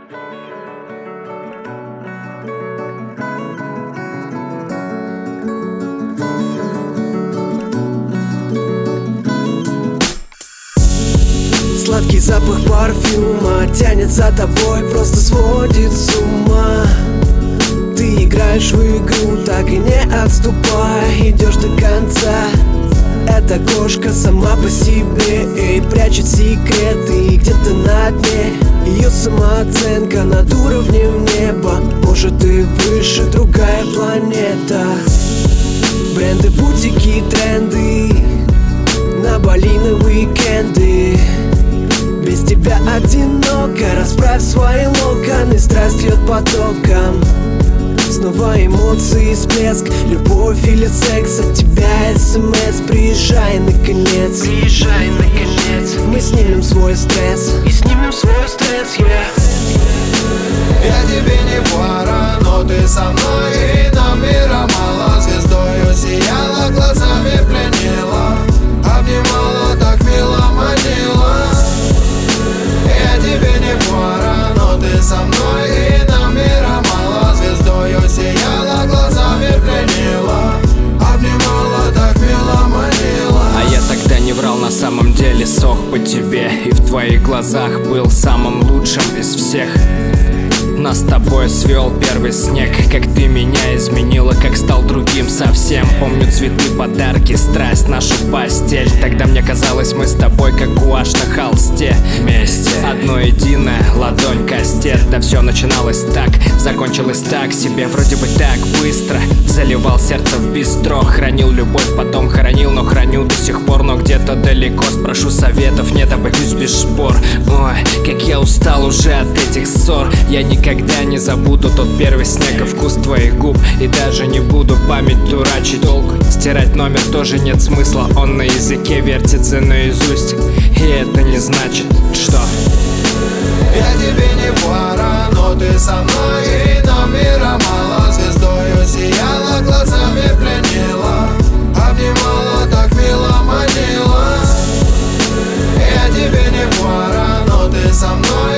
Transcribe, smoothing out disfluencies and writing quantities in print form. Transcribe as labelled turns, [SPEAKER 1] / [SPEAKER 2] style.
[SPEAKER 1] Сладкий запах парфюма тянет за тобой, просто сводит с ума. Ты играешь в игру, так и не отступай, идешь до конца. Эта кошка сама по себе и прячет секреты где-то на дне. Ее самооценка над уровнем неба, может и выше другая планета. Бренды, бутики, тренды, на Бали на уикенды. Без тебя одиноко, расправь свои локоны, страсть льет потоком. Снова эмоции, всплеск, любовь или секс, от тебя СМС, приезжай наконец.
[SPEAKER 2] Приезжай наконец.
[SPEAKER 1] Мы снимем свой стресс
[SPEAKER 2] И снимем свой стресс,
[SPEAKER 3] Я тебе не пара, но ты со мной, и нам мира мало. Звездою сияла, глазами пленила, обнимала, так мило манила. Я тебе не пара, но ты со мной, и нам мира мало. Звездою сияла, глазами пленила, обнимала, так мило манила.
[SPEAKER 4] А я тогда не врал, на самом деле сох по тебе, и в твоих глазах был самым лучшим из всех. Нас с тобой свел первый снег, как ты меня изменила, как стал другим совсем. Помню цветы, подарки, страсть, нашу постель. Тогда мне казалось, мы с тобой как гуашь на холсте. Вместе, одно единое, ладонь, кастет. Да все начиналось так, закончилось так себе. Вроде бы так быстро, заливал сердце в бистро. Хранил любовь, потом хоронил, но храню до сих пор. Но где-то далеко, спрошу советов, нет, обойдусь без шпор. Ой, как я устал уже от этих ссор. Я никогда не забуду тот первый снег и вкус твоих губ. И даже не буду память дурачить долго. Стирать номер тоже нет смысла, он на языке вертится наизусть. И это не значит, что
[SPEAKER 3] Я тебе не пара, но ты со мной, и нам мира мало. Звездою сияла, глазами пленила, обнимала, так мило манила. Я тебе не пара, но ты со мной.